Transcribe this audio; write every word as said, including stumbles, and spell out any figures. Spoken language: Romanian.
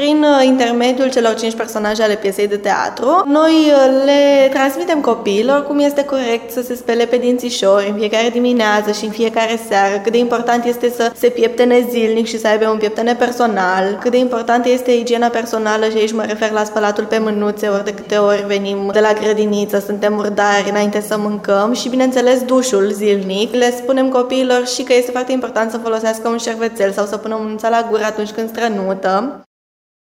prin intermediul celor cinci personaje ale piesei de teatru, noi le transmitem copiilor cum este corect să se spele pe dințișori în fiecare dimineață și în fiecare seară, cât de important este să se pieptene zilnic și să aibă un pieptene personal, cât de importantă este igiena personală și aici mă refer la spălatul pe mânuțe ori de câte ori venim de la grădiniță, suntem murdari înainte să mâncăm și, bineînțeles, dușul zilnic. Le spunem copiilor și că este foarte important să folosească un șervețel sau să pună mânuța la gură atunci când strănută.